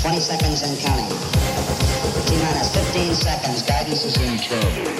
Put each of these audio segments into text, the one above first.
20 seconds and counting. T-minus 15 seconds. Guidance is internal.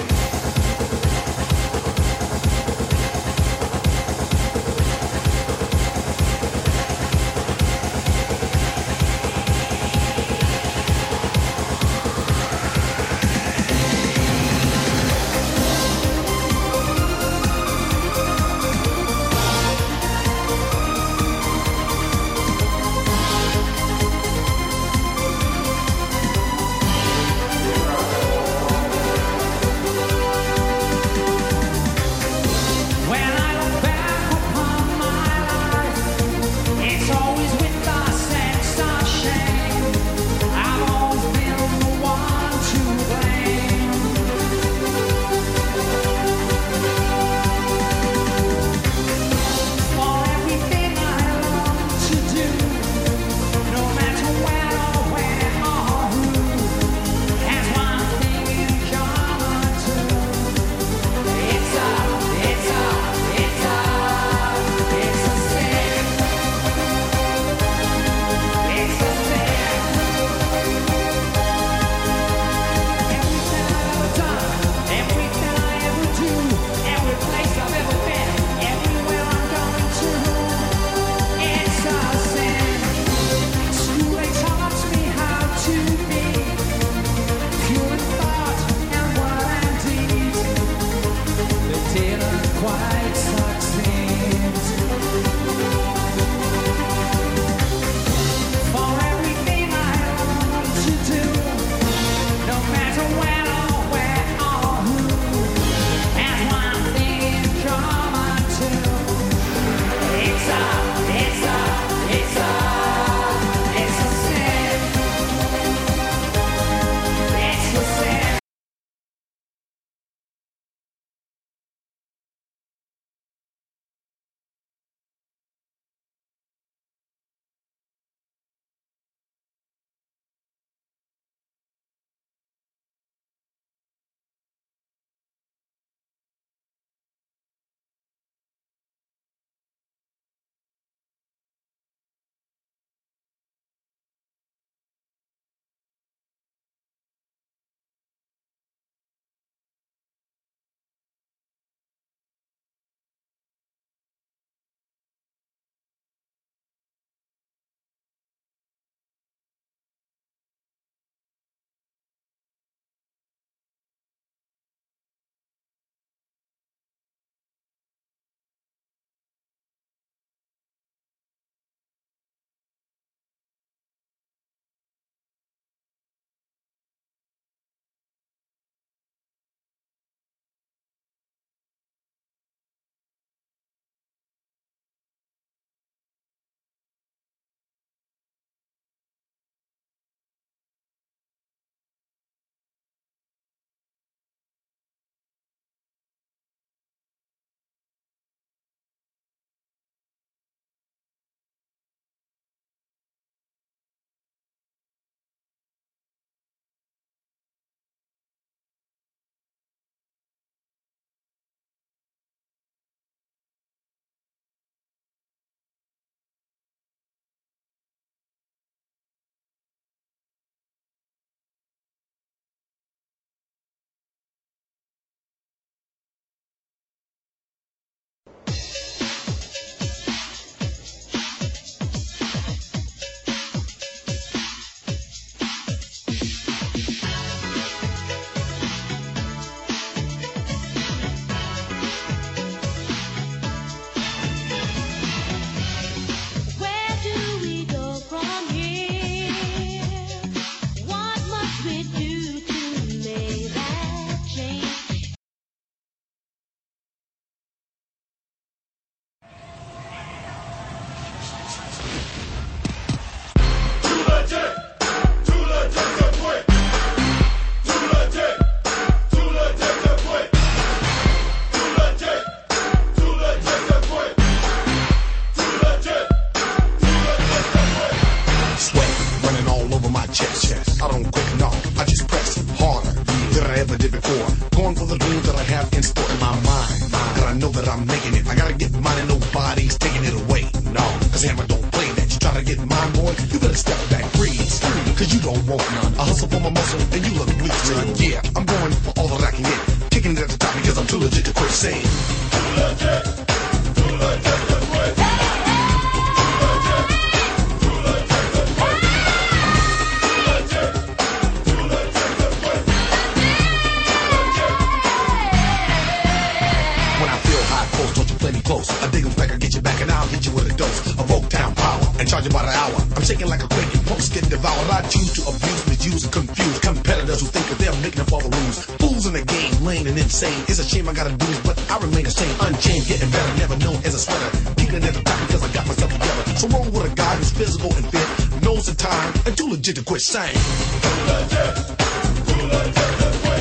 ever did before. Going for the dreams that I have in store in my mind. And I know that I'm making it. I gotta get mine and nobody's taking it away. No, cause Hammer don't play that. You try to get mine, boy, you better step back, freeze. cause you don't want none. I hustle for my muscle, and you look weak, son. Yeah, I'm going for all that I can get. Kicking it at the top because I'm too legit to quit saying. Too legit to quit. Close. I dig 'em back, I get you back, and I'll hit you with a dose of Oaktown power and charge you by the hour. I'm shaking like a quake and punks getting devoured. I choose to abuse, misuse, and confuse competitors who think that they're making up all the rules. Fools in the game, lame and insane. It's a shame I gotta do this, but I remain the same. Unchained, getting better, never known as a sweater. Keeping it at the top because I got myself together. So roll with a guy who's physical and fit, knows the time, and too legit to quit saying. Too legit, too legit to quit.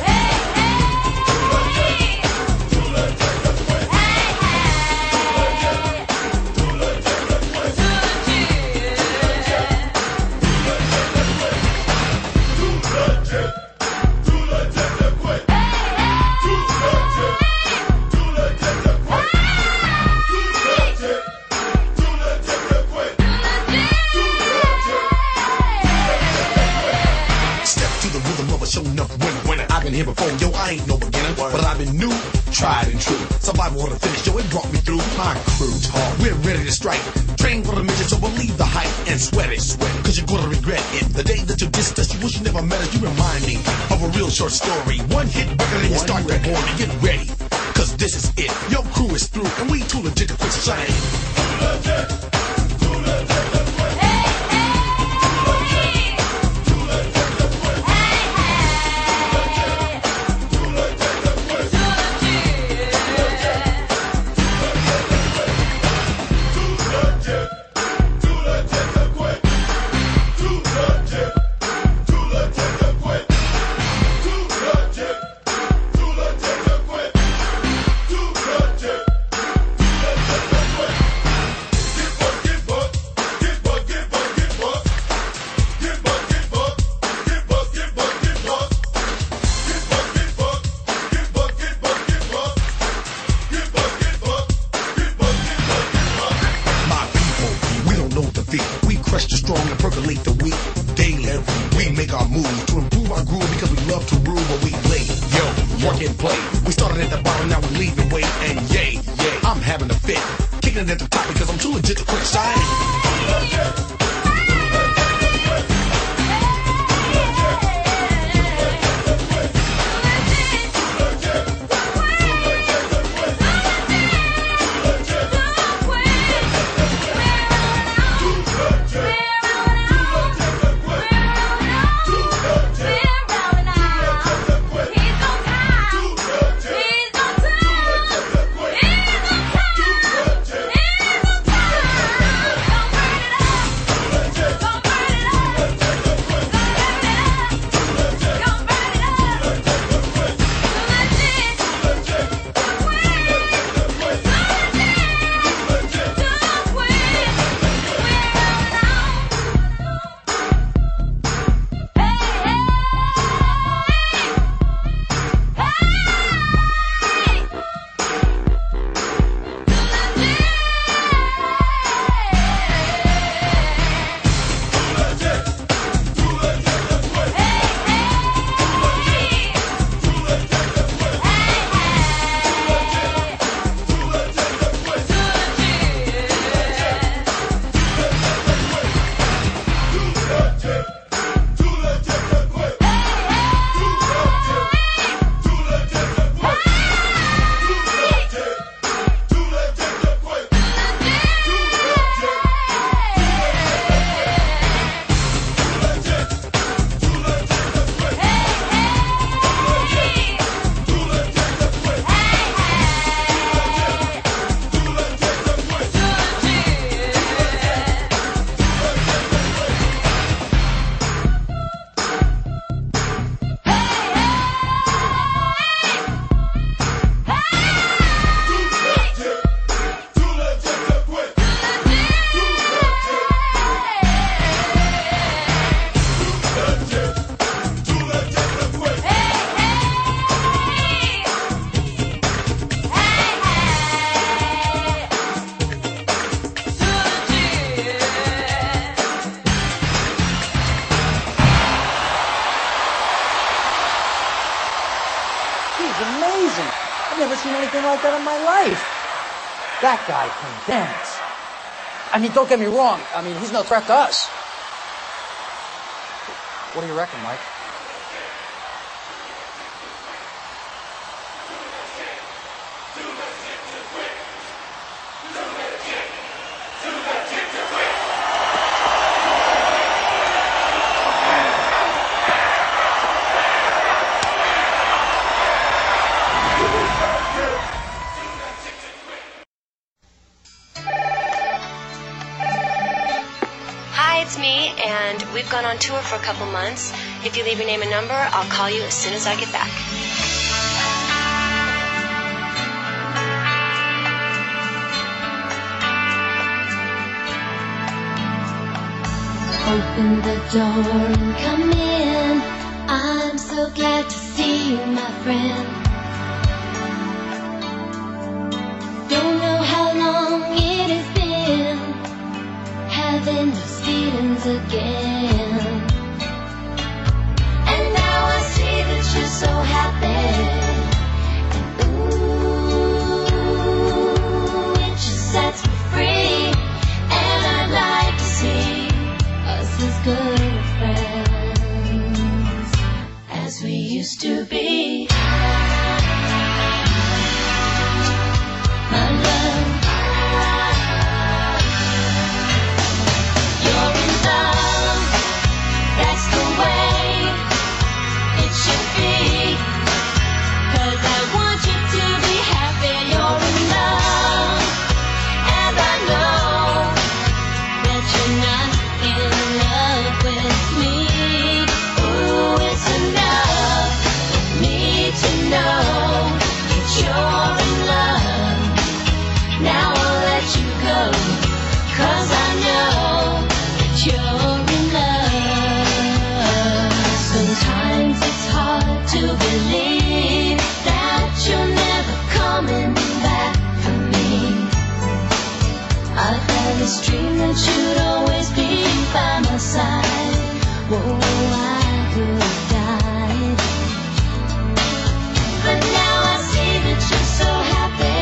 Here before, yo, I ain't no beginner, but I've been new, tried and true. Survival of the finish, yo, it brought me through. My crew's hard, we're ready to strike. Train for the mission, so believe the hype and sweat it, cause you're gonna regret it. The day that you dissed us, you wish you never met us, you remind me of a real short story. One hit record and you start that board and get ready, cause this is it. Your crew is through, and we too legit to quit shining. Too legit, too legit to quit. anything like that in my life. That guy can dance. I mean, don't get me wrong. I mean, he's no threat to us. What do you reckon, Mike? Hi, it's me, and we've gone on tour for a couple months. If you leave your name and number, I'll call you as soon as I get back. Open the door and come in. I'm so glad to see you, my friend. Don't know how long it has been having those feelings again. And now I see that you're so happy. And ooh, it just sets me free. And I'd like to see us as good friends as we used to be. My love, you're in love, that's the way it should be. 'Cause I want you to be happy. You're in love, and I know that you're not in love with me. Ooh, it's enough for me to know that you're in love. Now I'll let you go, 'cause I know that you're in love. Sometimes it's hard to believe that you're never coming back for me. I've had this dream that you'd always be by my side. Whoa, I could have died. But now I see that you're so happy.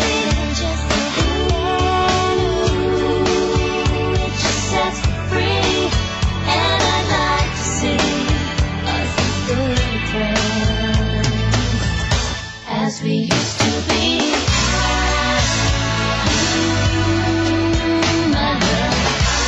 Ooh, it just sets me free. And I'd like to see us as good friends as we used to be. My love,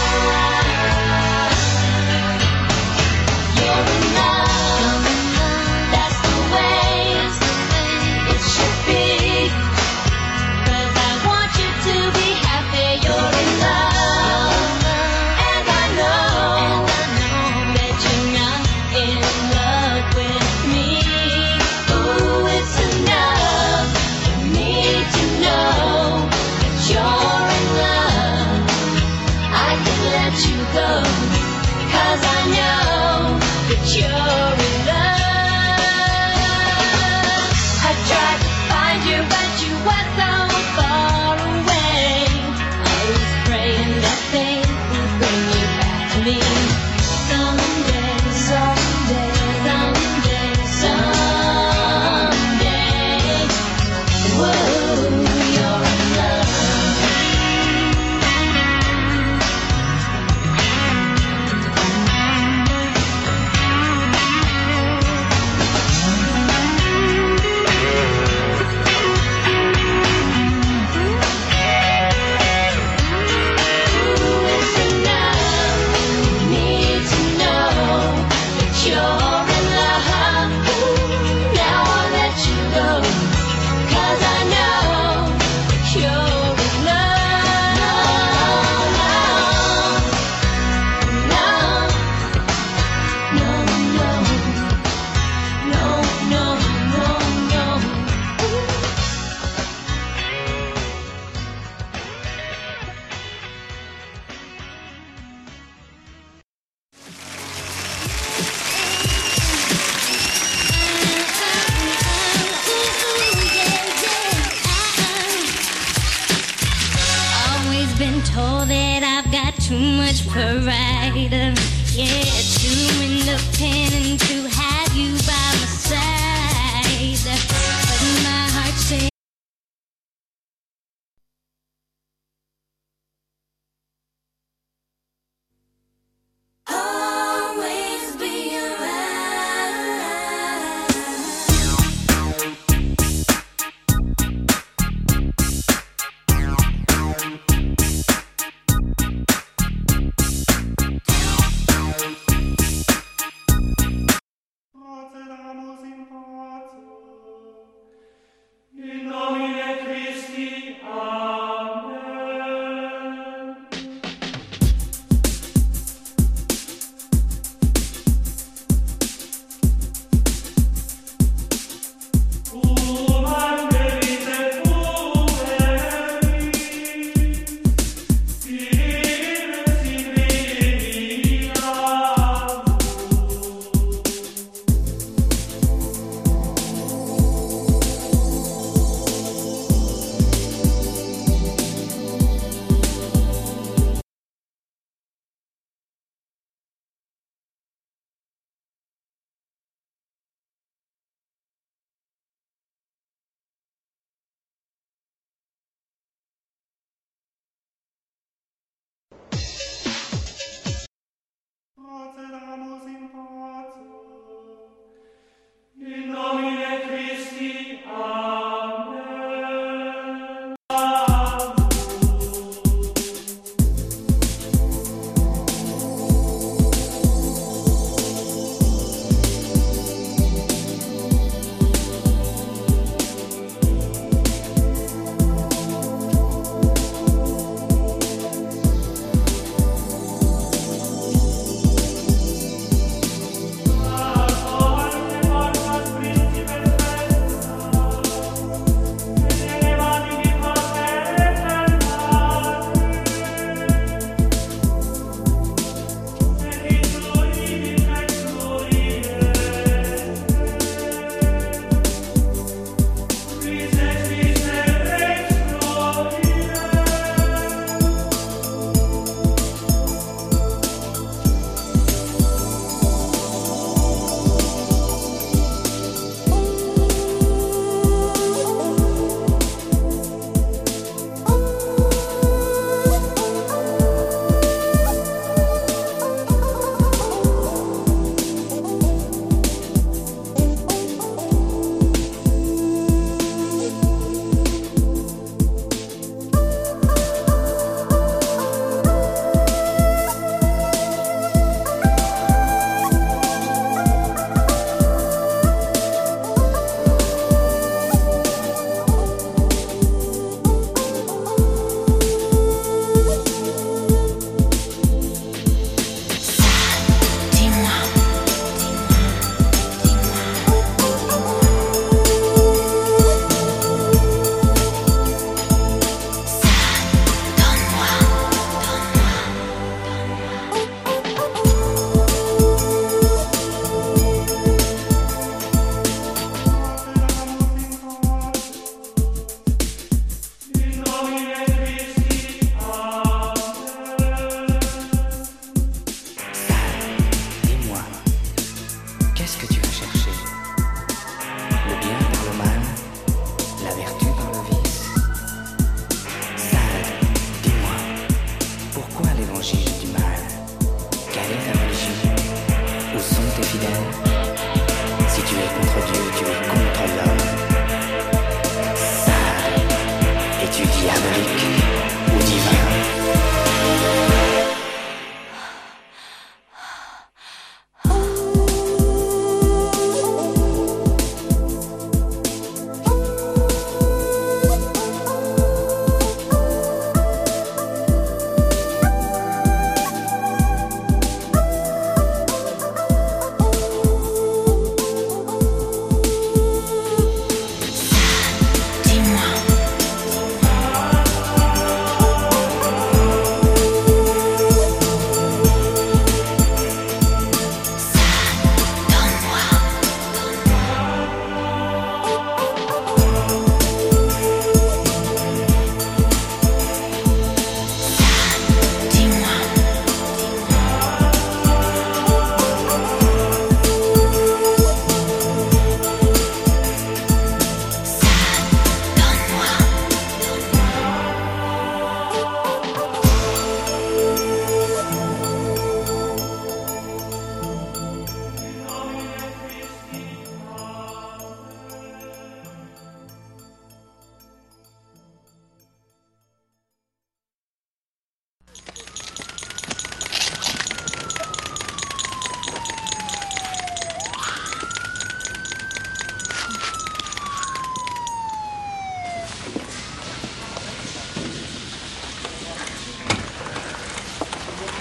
you're in love, that's the way it should be. 'Cause I want you to be happy. You're in love, and I know that you're not in love with me. Ooh, it's enough for me to know that you're in love. I can let you go, 'cause I know that you're in love. I tried to find you, but you were so far away. I was praying that fate would bring you back to me. Someday, someday, someday, someday. Whoa, you're in love. Ooh, it's enough for me to know that you're in love. Ooh, now I'll let you go, 'cause I know that you're in love. No, no, no, no, no, no, no. Always been told that I've got too much pride. Yeah, too independent to have you by my side. But my heart says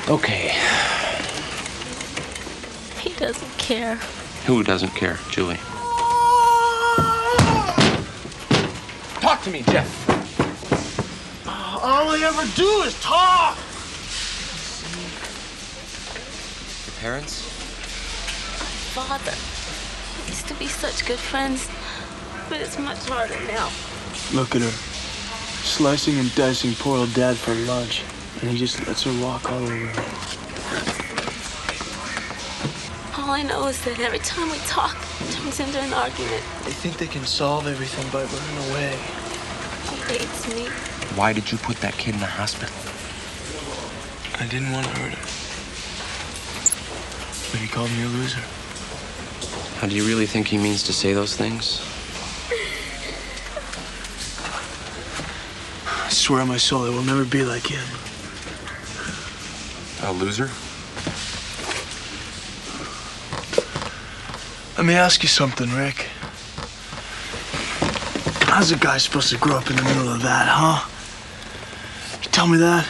Okay. He doesn't care. Who doesn't care, Julie? Talk to me, Jeff. All I ever do is talk. Your parents? Father. We used to be such good friends, but it's much harder now. Look at her. Slicing and dicing poor old Dad for lunch, and he just lets her walk all over him. All I know is that every time we talk, it turns into an argument. They think they can solve everything by running away. He hates me. Why did you put that kid in the hospital? I didn't want to hurt him. But he called me a loser. How do you really think he means to say those things? I swear on my soul, I will never be like him. A loser? Let me ask you something, Rick. How's a guy supposed to grow up in the middle of that, huh? You tell me that?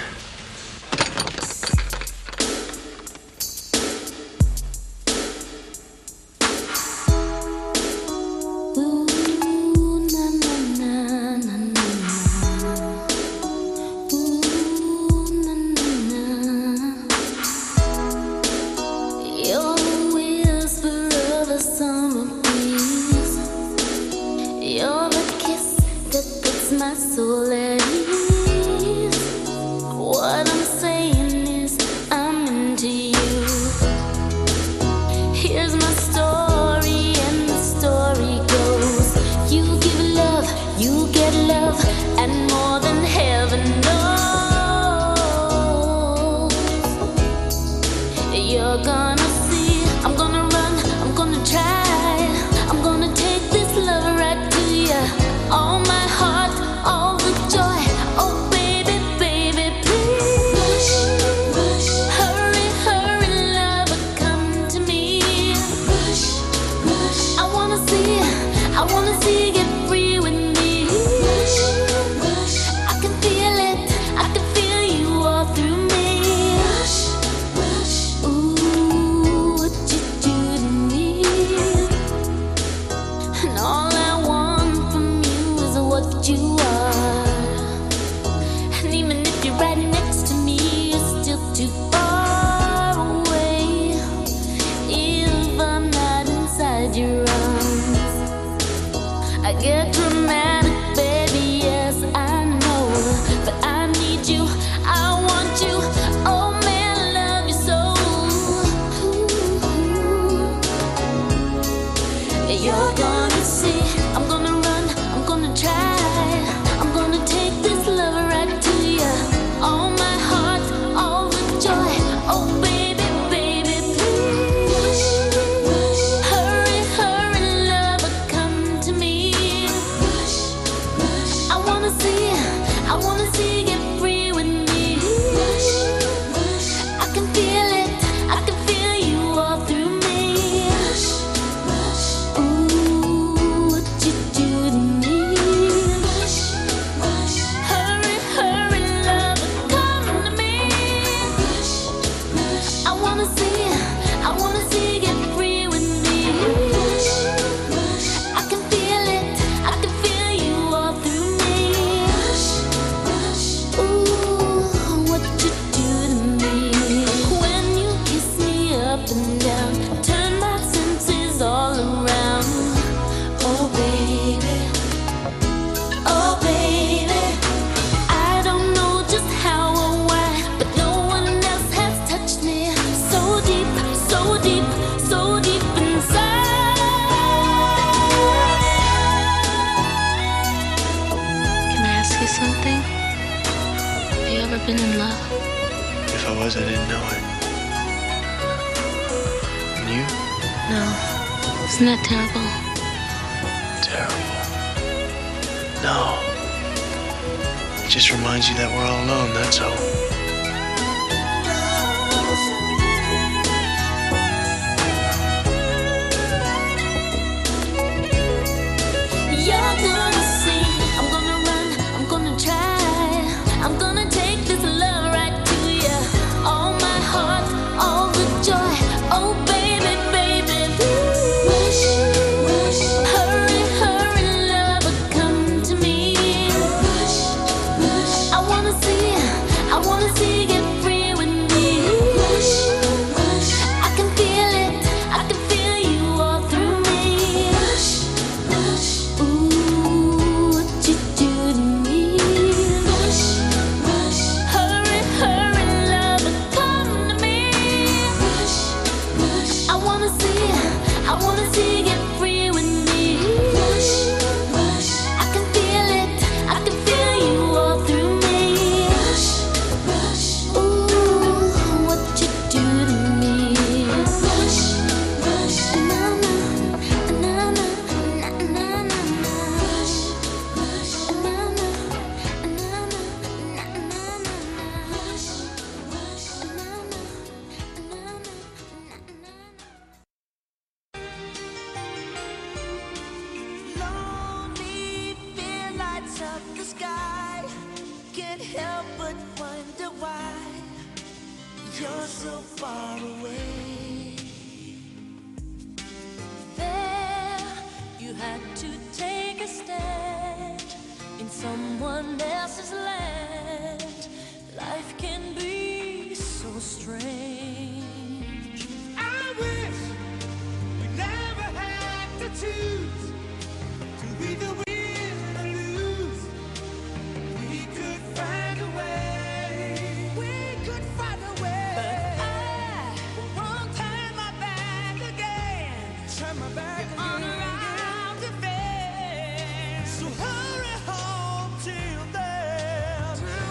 Been in love? If I was, I didn't know it. And you? No. Isn't that terrible? Terrible. No. It just reminds you that we're all alone, that's all. You're gonna see, I'm gonna run, I'm gonna try, I'm gonna take this love right to you. All my heart. you're so far away. There, you had to take a stand in someone else's land. Life can be so strange. I wish we never had to choose to be the win or lose. We could find a way. We could find a way. But I won't turn my back again. Turn my back On around the bend. So hurry home till then.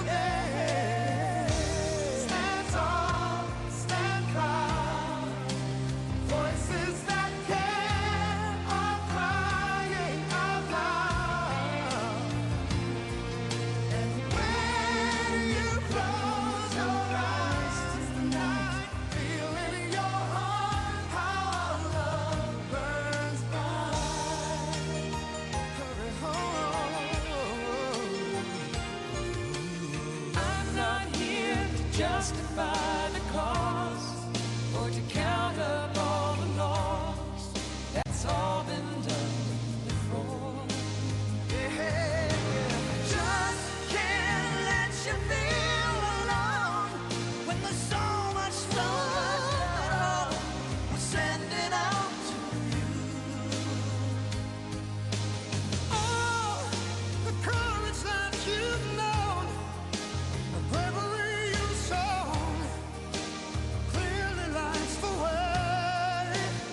Stand tall, stand proud. Voices that care are crying out loud. And when you close your eyes tonight, feel in your heart how our love burns bright. Hurry home. I'm not here to justify the cause or to count up all the loss. That's all been done before. Just can't let you feel alone when there's so much love we're sending out to you. Oh, the courage that you've known, the bravery you've shown, clearly lights the way.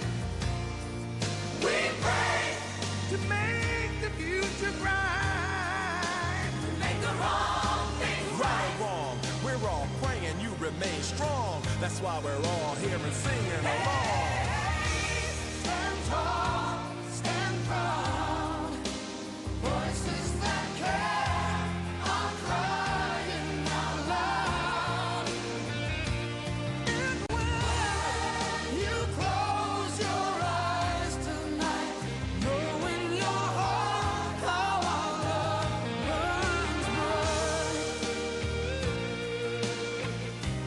We pray to make the future bright, to make the wrong thing Right or wrong, we're all praying you remain strong. That's why we're all here and singing along. Stand tall, stand proud. Voices that care are crying out loud. And when you close your eyes tonight, know in your heart how our love burns bright.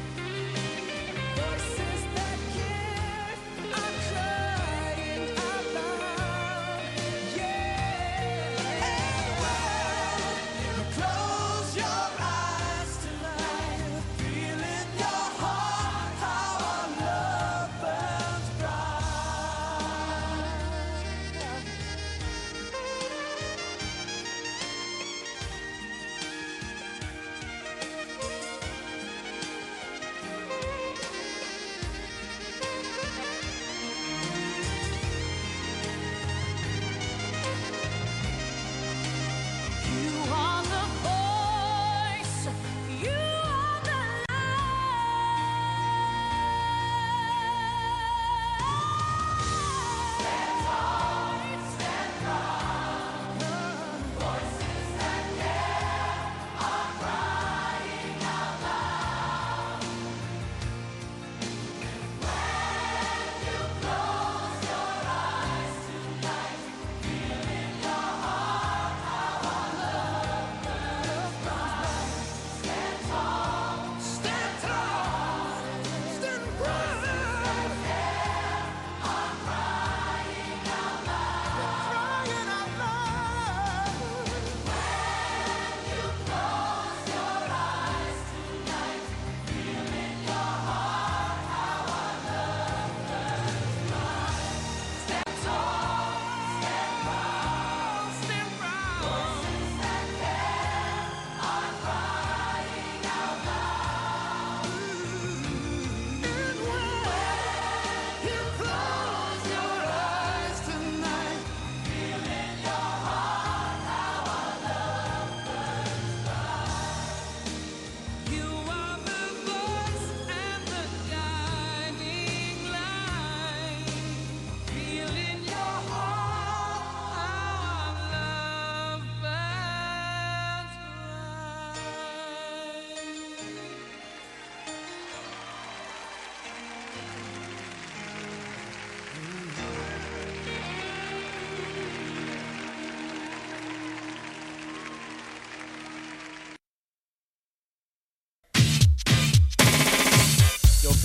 Voices that care are crying out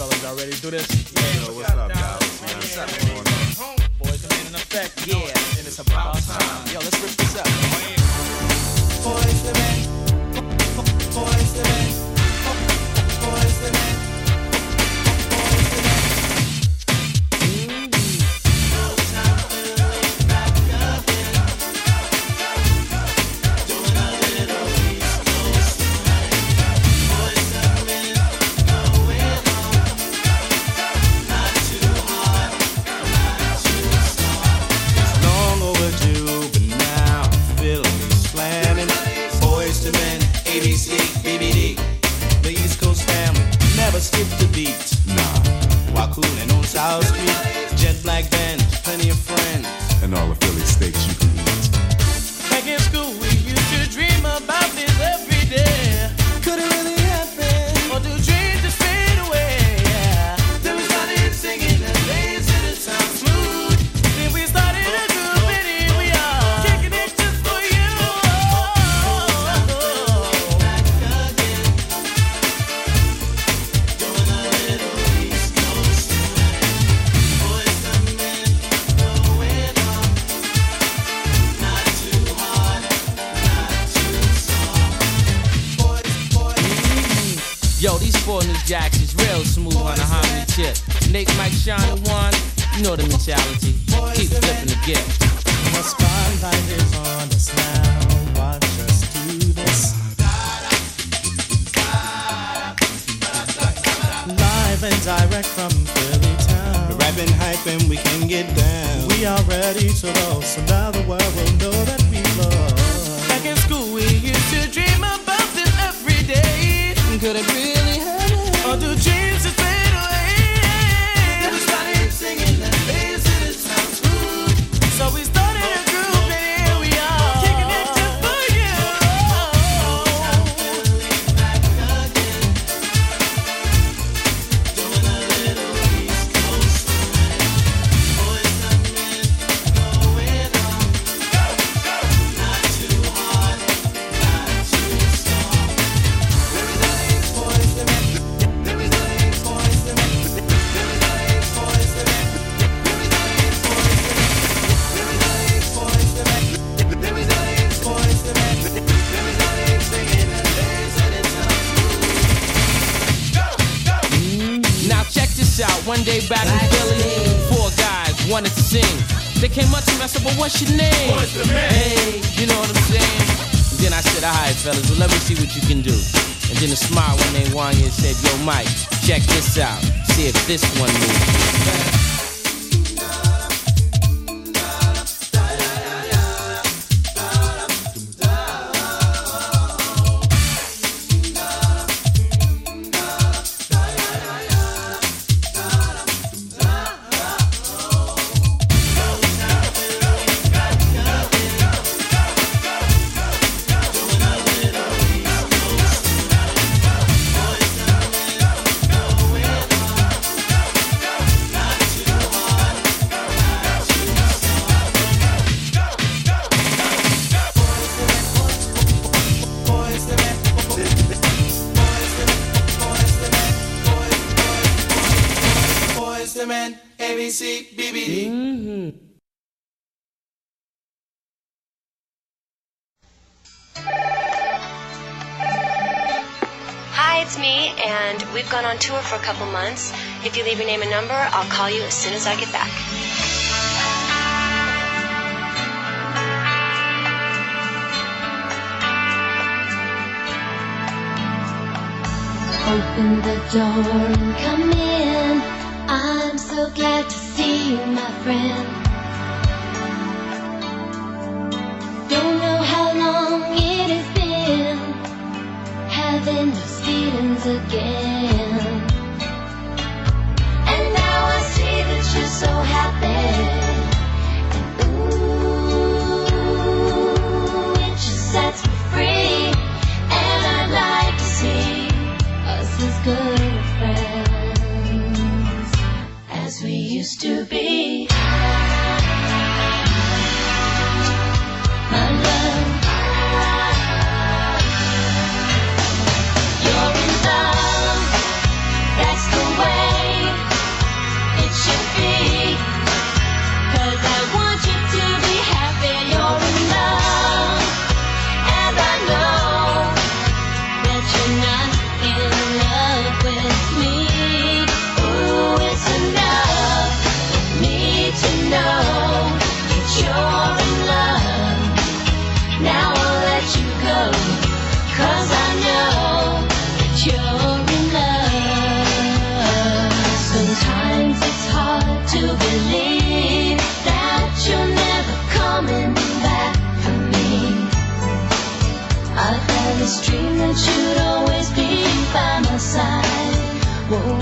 fellas, y'all ready to do this? Yeah, what's up, Dallas, man? What's up, man? Boys remain in effect, yeah, and it's about time. Yo, let's rip this up. Boys the man, boys the man, boys the man. Skip the beat, nah. While coolin' on South Street, jet black band, plenty of friends, and all the Philly steaks you can eat. Back in school, we used to dream about this every day. Could it really happen, or do dreams just fade away? Yeah. Then we started singing and dancing, it sounds smooth. Then we started a group and here we are, kicking it just for you. Yo, these four new jacks is real smooth on a harmony tip. Nate, Mike, Sean, and Juan, you know the mentality. Keep flipping the gift. The spotlight is on us now. Watch us do this. Live and direct from Philly town. We're rapping, hyping, we can get down. We are ready to roll, so now the world will know that we love. Back in school, we used to dream about this every day. Could it really happen, or do dreams just fade away? Then we started singing and dancing, it sounds smooth. So we started a group and here we are, kicking it just for you. Back again, doing a little East Coast swing. Boys and men going on, not too hard, not too soft. Now check this out, one day back in Philly, four guys wanted to sing. They came up to me, I said, well, what's your name? Hey, you know what I'm saying? And then I said, all right, fellas, well, let me see what you can do. And then a smile one named Wanya said, yo, Mike, check this out. See if this one moves. ABC, BBD. Hi, it's me, and we've gone on tour for a couple months. If you leave your name and number, I'll call you as soon as I get back. Open the door and come in. I'm so glad to see you, my friend. Don't know how long it has been having those feelings again. And now I see that you're so happy. And ooh, it just sets me free. And I'd like to see us as good friends as we used to be. My love, you're in love, that's the way this dream that you'd always be by my side. Whoa.